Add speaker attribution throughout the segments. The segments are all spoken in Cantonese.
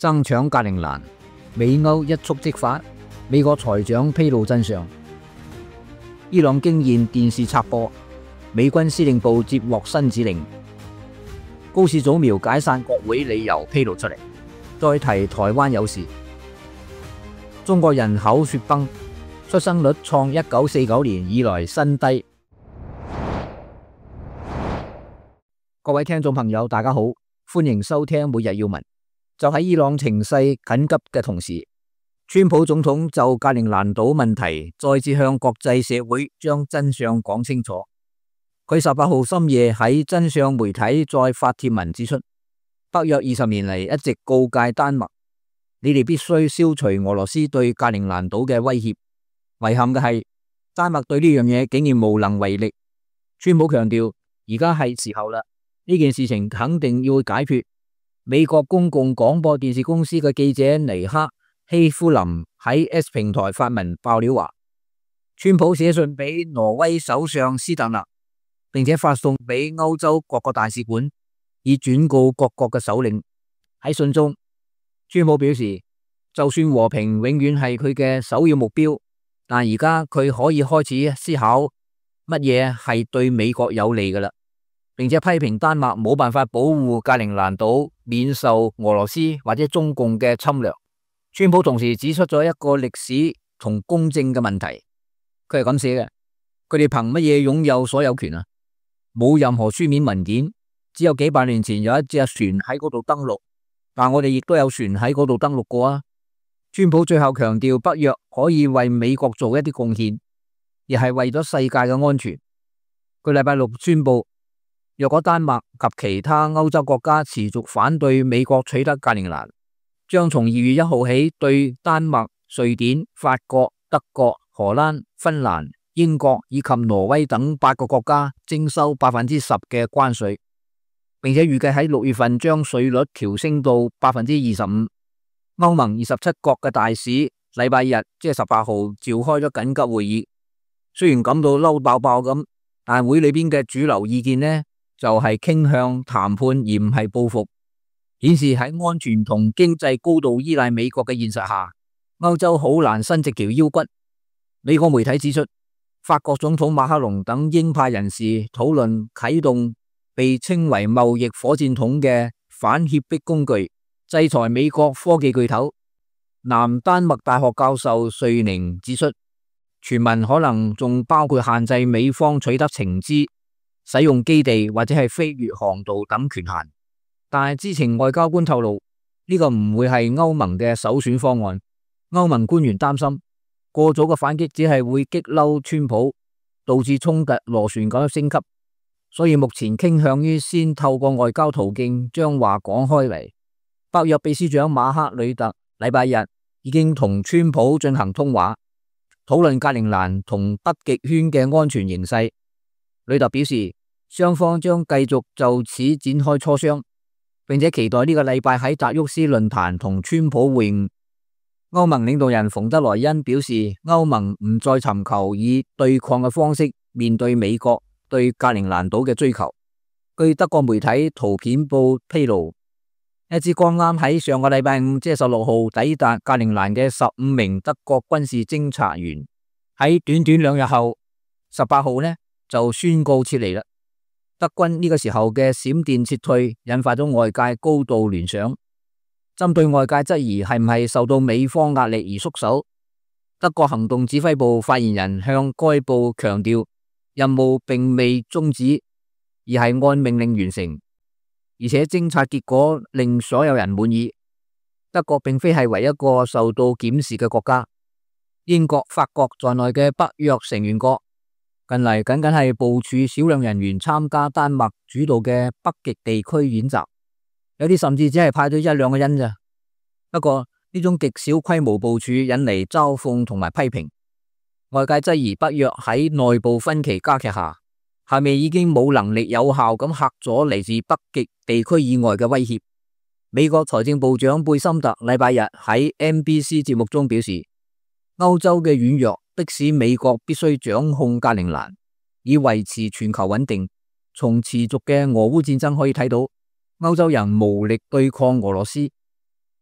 Speaker 1: 爭搶格陵蘭，美歐一觸即發，美國財長披露真相。伊朗驚現電視插播，美軍司令部接獲新指令。高市早苗解散國會理由披露出嚟。再提台灣有事。中國人口雪崩，出生率創1949年以來新低。各位聽眾朋友，大家好，歡迎收聽每日要聞。就喺伊朗情勢緊急嘅同時，川普總統就格陵蘭島問題再次向國際社會將真相講清楚。佢18號深夜喺真相媒體再發帖文指出，北約20年嚟一直告誡丹麥，你哋必須消除俄羅斯對格陵蘭島嘅威脅。遺憾嘅係，丹麥對呢樣嘢竟然無能為力。川普強調，而家係時候啦，呢件事情肯定要解決。美國公共廣播電視公司嘅記者尼克希夫林喺 S 平台發文爆料話，川普寫信俾挪威首相斯特納，並且發送俾歐洲各個大使館，以轉告各國嘅首領。喺信中，川普表示，就算和平永遠係佢嘅首要目標，但而家佢可以開始思考乜嘢係對美國有利㗎喇，並且批評丹麥冇辦法保護格陵蘭島免受俄羅斯或者中共嘅侵略。川普同時指出咗一個歷史同公正嘅問題，佢係咁寫嘅：佢哋憑乜嘢擁有所有權啊？冇任何書面文件，只有幾百年前有一隻船喺嗰度登陸，但我哋亦都有船喺嗰度登陸過啊。川普最後強調，北約可以為美國做一啲貢獻，亦係為咗世界嘅安全。佢禮拜六宣布，若果丹麥及其他歐洲國家持續反對美國取得格陵蘭，將從2月1號起對丹麥、瑞典、法國、德國、荷蘭、芬蘭、英國以及挪威等8個國家徵收10%嘅關稅，並且預計喺6月份將稅率調升到25%。歐盟27國嘅大使禮拜日即係18號召開咗緊急會議，雖然感到嬲爆爆咁，但會裏邊嘅主流意見呢就係傾向談判而唔係報復，顯示喺安全同經濟高度依賴美國嘅現實下，歐洲好難伸直條腰骨。美國媒體指出，法國總統馬克龍等鷹派人士討論啟動被稱為貿易火箭筒嘅反脅迫工具，制裁美國科技巨頭。南丹麥大學教授瑞寧指出，傳聞可能仲包括限制美方取得情資、使用基地或者係飛越航道等權限。但係知情外交官透露，呢個唔會係歐盟嘅首選方案。歐盟官員擔心，過早嘅反擊只係會激嬲川普，導致衝突螺旋咁樣升級，所以目前傾向於先透過外交途徑將話講開嚟。北約秘書長馬克呂特禮拜日已經同川普進行通話，討論格陵蘭同北極圈嘅安全形勢。呂特表示，雙方將繼續就此展開磋商，並且期待呢個禮拜喺達沃斯論壇同川普會晤。歐盟領導人馮德萊恩表示，歐盟唔再尋求以對抗嘅方式面對美國對格陵蘭島嘅追求。據德國媒體圖片報披露，一支剛啱喺上個禮拜五即係16號抵達格陵蘭嘅15名德國軍事偵察員，喺短短2日後18號呢就宣告撤離啦。德軍呢個時候嘅閃電撤退引發咗外界高度聯想。針對外界質疑係唔係受到美方壓力而縮手，德國行動指揮部發言人向該報強調，任務並未終止，而係按命令完成，而且偵察結果令所有人滿意。德國並非係唯一一個受到檢視嘅國家，英國、法國在內嘅北約成員國近嚟僅僅係部署少量人員參加丹麥主導嘅北極地區演習，有啲甚至只係派咗1-2個人咋。不過呢種極小規模部署引嚟嘲諷同埋批評，外界質疑北約喺內部分歧加劇下，係咪已經冇能力有效咁嚇阻嚟自北極地區以外嘅威脅。美國財政部長貝森特禮拜日喺 NBC 節目中表示，歐洲嘅軟弱迫使美國必須掌控格陵蘭，以維持全球穩定。從持續嘅俄烏戰爭可以睇到，歐洲人無力對抗俄羅斯。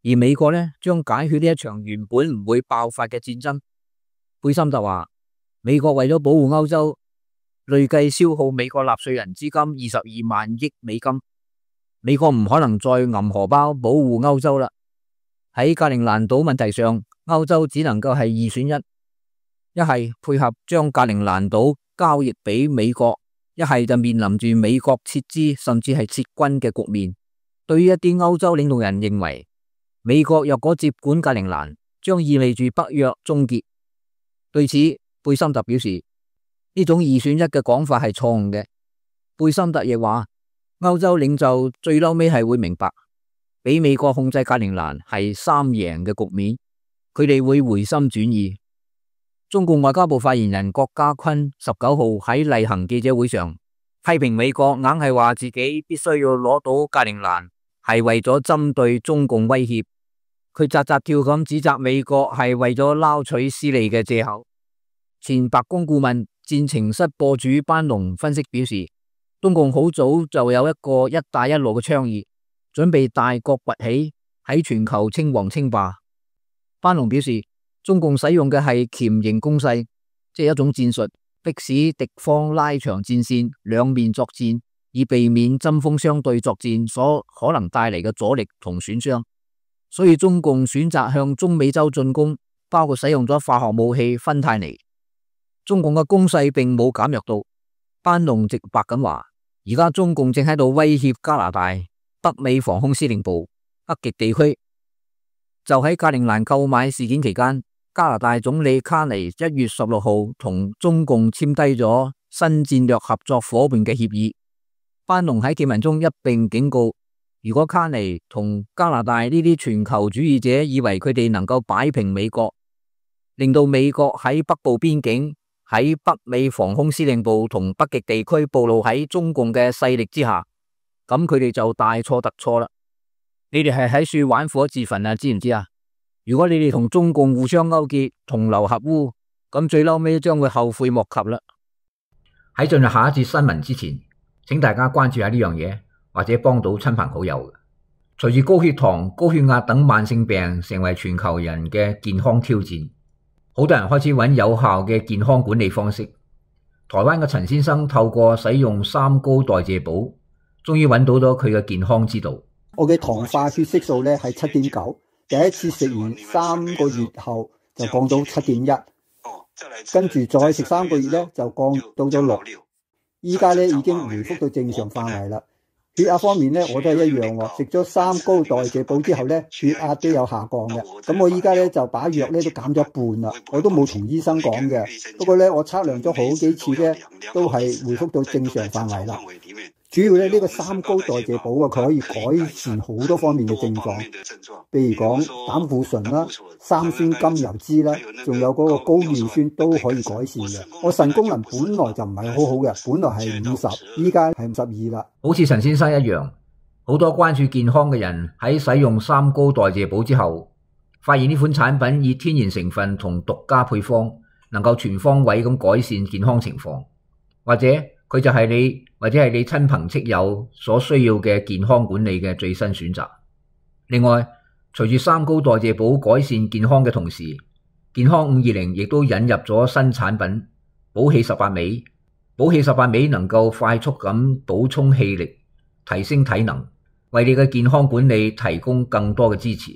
Speaker 1: 而美國呢，將解決呢一場原本唔會爆發嘅戰爭。貝森特話，美國為咗保護歐洲，累計消耗美國納稅人資金22萬億美金。美國唔可能再揞荷包保護歐洲啦。喺格陵蘭島問題上，歐洲只能夠係二選一，一係配合將格陵蘭島交易俾美國，一係就面臨住美國撤資甚至係撤軍嘅局面。對於一啲歐洲領導人認為，美國若果接管格陵蘭，將意味住北約終結。對此，貝森特表示，呢種二選一嘅講法係錯誤嘅。貝森特亦話，歐洲領袖最嬲尾係會明白，俾美國控制格陵蘭係三贏嘅局面，佢哋會回心轉意。中共外交部發言人郭家坤19號喺例行記者會上批評美國硬係話自己必須要攞到格陵蘭，係為咗針對中共威脅。佢扎扎跳咁指責美國係為咗撈取私利嘅借口。前白宮顧問、戰情室播主班農分析表示，中共好早就有一個一帶一路嘅倡議，準備大國崛起，喺全球稱王稱霸。班農表示，中共使用嘅係鉗形攻勢，即係一種戰術，迫使敵方拉長戰線，兩面作戰，以避免針鋒相對作戰所可能帶嚟嘅阻力同損傷。所以中共選擇向中美洲進攻，包括使用咗化學武器芬太尼。中共嘅攻勢並冇減弱到。班農直白咁話，而家中共正喺度威脅加拿大、北美防空司令部、北極地區。就喺格陵蘭購買事件期間，加拿大總理卡尼1月16號同中共簽低咗新戰略合作夥伴嘅協議。班農喺貼文中一併警告，如果卡尼同加拿大呢啲全球主義者以為佢哋能夠擺平美國，令到美國喺北部邊境、喺北美防空司令部同北極地區暴露喺中共嘅勢力之下，咁佢哋就大錯特錯啦。你哋係喺處玩火自焚啊，知唔知啊？如果你哋同中共互相勾結、同流合污，咁最嬲尾將會後悔莫及啦。喺進入下一節新聞之前，請大家關注下呢樣嘢，或者幫到親朋好友。隨住高血糖、高血壓等慢性病成為全球人嘅健康挑戰，好多人開始揾有效嘅健康管理方式。台灣嘅陳先生透過使用三高代謝寶，終於揾到咗佢嘅健康之道。
Speaker 2: 我嘅糖化血色素咧係7.9，第一次食完3個月後就降到7.1，跟住再食3個月咧就降到咗6，依家咧已經回復到正常範圍啦。血壓方面咧，我都係一樣喎。食咗三高代謝寶之後咧，血壓都有下降嘅。咁我依家咧就把藥咧都減咗一半啦。我都冇同醫生講嘅，不過咧我測量咗好幾次咧，都係回復到正常範圍啦。主要咧呢個三高代謝寶啊，佢可以改善好多方面嘅症狀，譬如講膽固醇啦、三酸甘油酯啦，仲有嗰個高尿酸都可以改善嘅。我腎功能本來就唔係好好嘅，本來係50，依家係52啦。
Speaker 1: 好似陳先生一樣，好多關注健康嘅人喺使用三高代謝寶之後，發現呢款產品以天然成分同獨家配方，能夠全方位咁改善健康情況，或者佢就係你或者係你親朋戚友所需要嘅健康管理嘅最新選擇。另外，隨住三高代謝寶改善健康嘅同時，健康520亦都引入咗新產品補氣18味。補氣18味能夠快速咁補充氣力，提升體能，為你嘅健康管理提供更多嘅支持。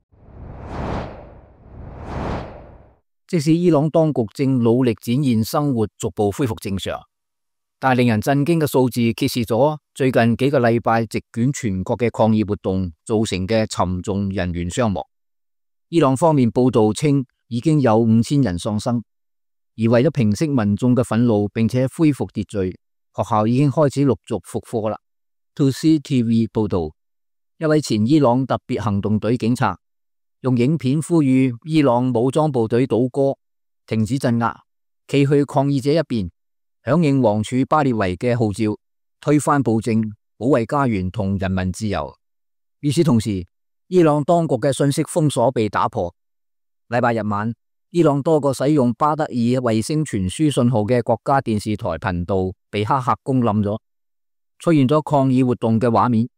Speaker 1: 即使伊朗當局正努力展現生活逐步恢復正常，但令人震驚嘅數字揭示咗最近幾個禮拜席捲全國嘅抗議活動造成嘅沉重人員傷亡。伊朗方面報道稱已經有5000人喪生，而為咗平息民眾嘅憤怒並且恢復秩序，學校已經開始陸續復課啦。2C TV 報道，一位前伊朗特別行動隊警察用影片呼籲伊朗武裝部隊倒戈，停止鎮壓，企去抗議者一邊，響應王儲巴列維嘅號召，推翻暴政，保衛家園同人民自由。與此同時，伊朗當局嘅信息封鎖被打破。禮拜日晚，伊朗多個使用巴德爾衛星傳輸信號嘅國家電視台頻道被黑客攻冧咗，出現咗抗議活動嘅畫面。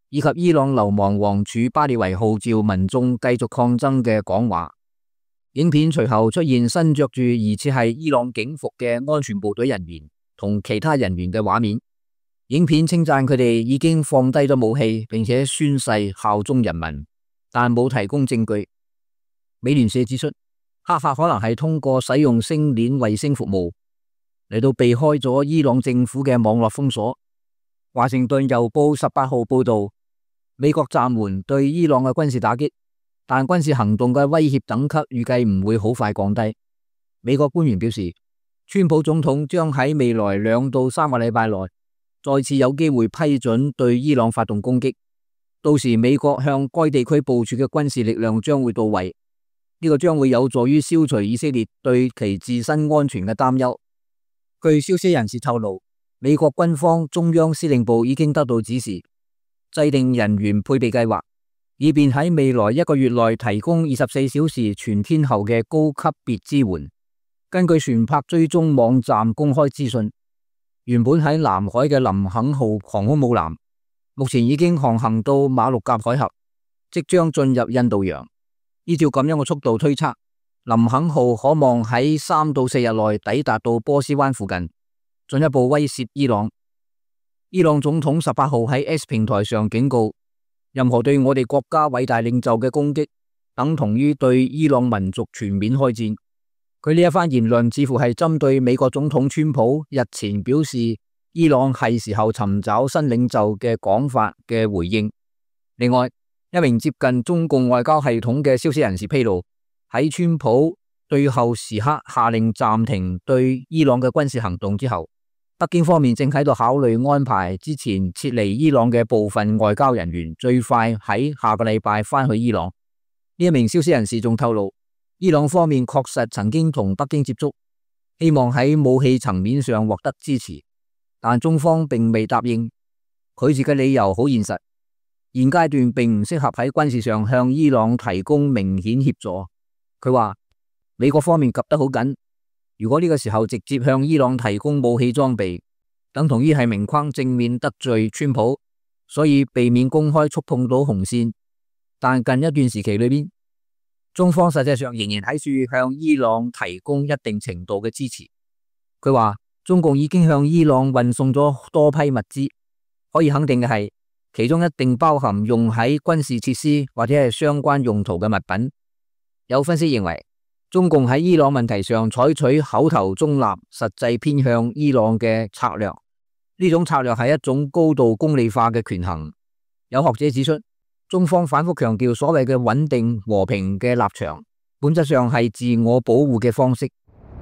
Speaker 1: 以及伊朗流亡王儲巴列維號召民眾繼續抗爭嘅講話。影片隨後出現身着住疑似係伊朗警服嘅安全部隊人員同其他人員嘅畫面。影片稱讚佢哋已經放低咗武器，並且宣誓效忠人民，但冇提供證據。美聯社指出，黑客可能係通過使用星鏈衛星服務嚟到避開咗伊朗政府嘅網絡封鎖。華盛頓郵報18號報道，美國暫緩對伊朗嘅軍事打擊，但軍事行動嘅威脅等級預計唔會好快降低。美國官員表示，川普總統將喺未來2到3個禮拜內再次有機會批准對伊朗發動攻擊，到時美國向該地區部署嘅軍事力量將會到位，呢個將會有助於消除以色列對其自身安全嘅擔憂。據消息人士透露，美國軍方中央司令部已經得到指示，制定人員配備計劃，以便喺未來1個月內提供24小時全天候嘅高級別支援。根據船舶追蹤網站公開資訊，原本喺南海嘅林肯號航空母艦，目前已經航行到馬六甲海峽，即將進入印度洋。依照咁樣嘅速度推測，林肯號可望喺3到4日內抵達到波斯灣附近，進一步威懾伊朗。伊朗總統18號喺 X 平台上警告，任何對我哋國家偉大領袖嘅攻擊，等同於對伊朗民族全面開戰。佢呢一番言論似乎係針對美國總統川普日前表示伊朗係時候尋找新領袖嘅講法嘅回應。另外，一名接近中共外交系統嘅消息人士披露，喺川普最後時刻下令暫停對伊朗嘅軍事行動之後，北京方面正喺度考慮安排之前撤離伊朗嘅部分外交人員最快喺下個禮拜返去伊朗。呢一名消息人士仲透露，伊朗方面確實曾經同北京接觸，希望喺武器層面上獲得支持，但中方並未答應。拒絕嘅理由好現實，現階段並唔適合喺軍事上向伊朗提供明顯協助。佢話美國方面及得好緊，如果呢個時候直接向伊朗提供武器裝備，等同於係明框正面得罪川普，所以避免公開觸碰到紅線。但近一段時期裏邊，中方實際上仍然喺處向伊朗提供一定程度嘅支持。佢話中共已經向伊朗運送咗多批物資，可以肯定嘅係，其中一定包含用喺軍事設施或者係相關用途嘅物品。有分析認為，中共喺伊朗問題上採取口頭中立、實際偏向伊朗嘅策略，呢種策略係一種高度功利化嘅權衡。有學者指出，中方反覆強調所謂嘅穩定和平嘅立場，本質上係自我保護嘅方式。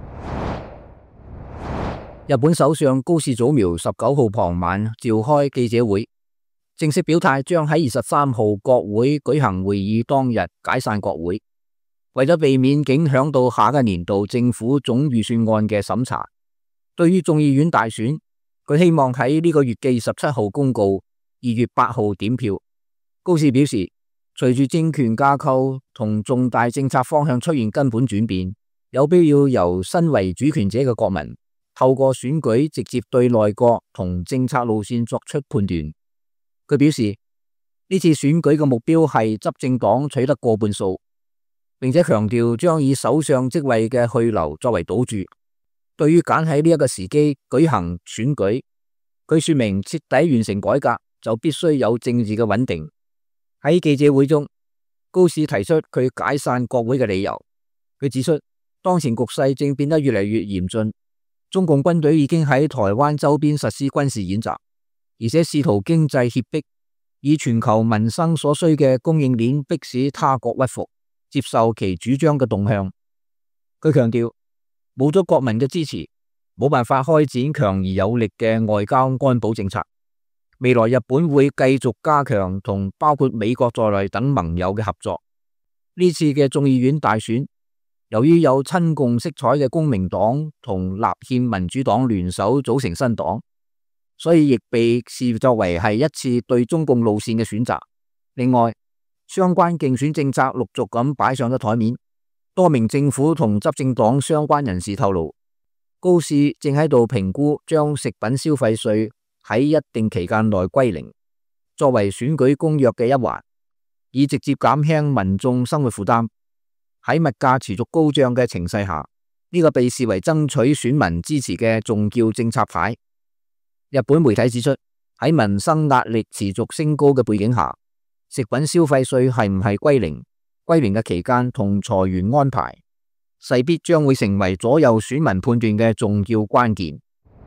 Speaker 1: 日本首相高市早苗19號傍晚召開記者會，正式表態將喺23號國會舉行會議當日解散國會，為咗避免影響到下個年度政府總預算案嘅審查。對於眾議院大選，佢希望喺呢個月嘅27號公告，2月8號點票。高市表示，隨住政權架構同重大政策方向出現根本轉變，有必要由身為主權者嘅國民透過選舉直接對內閣同政策路線作出判斷。佢表示，呢次選舉嘅目標係執政黨取得過半數，並且強調將以首相職位嘅去留作為賭注。對於揀喺呢一個時機舉行選舉，佢說明徹底完成改革就必須有政治嘅穩定。喺記者會中，高市提出佢解散國會嘅理由。佢指出，當前局勢正變得越嚟越嚴峻，中共軍隊已經喺台灣周邊實施軍事演習，而且試圖經濟脅迫，以全球民生所需嘅供應鏈迫使他國屈服，接受其主張嘅動向。佢強調，冇咗國民嘅支持，冇辦法開展強而有力嘅外交安保政策。未來日本會繼續加強同包括美國在內等盟友嘅合作。呢次嘅眾議院大選，由於有親共色彩嘅公明黨同立憲民主黨聯手組成新黨，所以亦被視作為係一次對中共路線嘅選擇。另外，相關競選政策陸續咁擺上咗台面。多名政府同執政黨相關人士透露，高市正喺度評估將食品消費稅喺一定期間內歸零， 作為選舉公約嘅一環，以直接減輕民眾生活負擔。喺物價持續高漲嘅情勢下，呢個被視為爭取選民支持嘅重要政策牌。日本媒體指出，喺民生壓力持續升高嘅背景下，食品消費稅係唔係歸零、歸零嘅期間同裁員安排，勢必將會成為左右選民判斷嘅重要關鍵。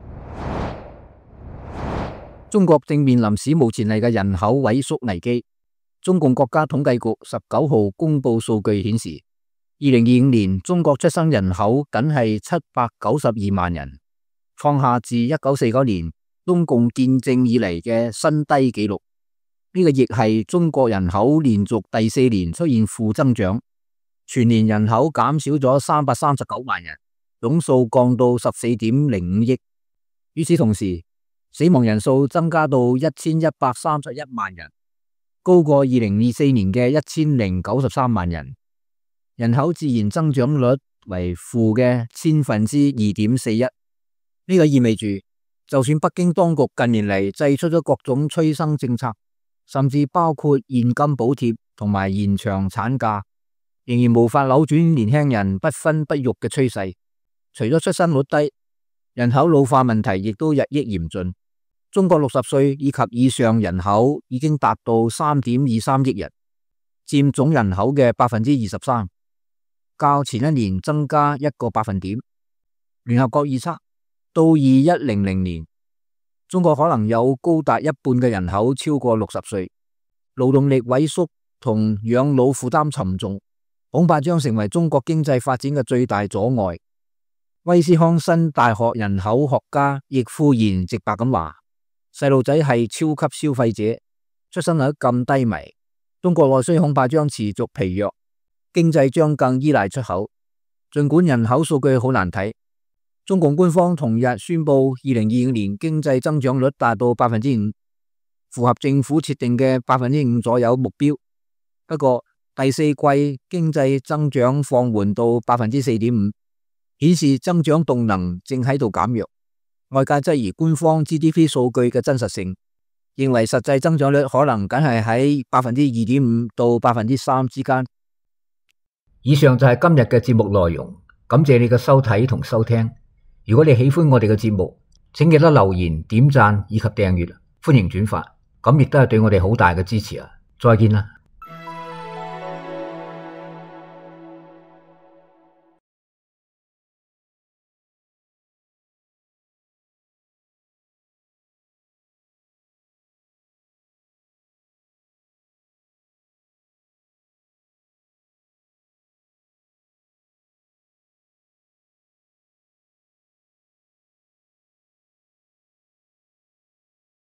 Speaker 1: 中國正面臨史無前例嘅人口萎縮危機。中共國家統計局19號公布數據顯示，2025年中國出生人口僅係792萬人，創下自1949年中共建政以嚟嘅新低紀錄。呢個亦係中國人口連續第4年出現負增長，全年人口減少咗339萬人，總數降到14.05億。與此同時，死亡人數增加到1131萬人，高過2024年嘅1093萬人。人口自然增長率為負嘅2.41%。呢個意味住，就算北京當局近年嚟祭出咗各種催生政策，甚至包括現金補貼同埋延長產假，仍然無法扭轉年輕人不婚不育嘅趨勢。除咗出生率低，人口老化問題亦都日益嚴峻。中國60歲以及以上人口已經達到3.23億人，佔總人口嘅23%，較前一年增加1個百分點。聯合國預測，到2100年，中國可能有高達一半嘅人口超過60歲，勞動力萎縮同養老負擔沉重，恐怕將成為中國經濟發展嘅最大阻礙。威斯康辛大學人口學家易富賢直白咁話：細路仔係超級消費者，出生率咁低迷，中國內需恐怕將持續疲弱，經濟將更依賴出口。儘管人口數據好難睇，中共官方同日宣布2025年經濟增長率達到 5%， 符合政府設定嘅 5% 左右目標。不過第四季經濟增長放緩到 4.5%， 顯示增長動能正喺度減弱。外界質疑官方 GDP 數據嘅真實性，認為實際增長率可能僅係喺 2.5% 到 3% 之間。以上就係今日嘅節目內容，感謝你嘅收睇同收聽。如果你喜歡我哋嘅節目，請記得留言、點讚以及訂閱，歡迎轉發，咁亦都係對我哋好大嘅支持啊！再見啦。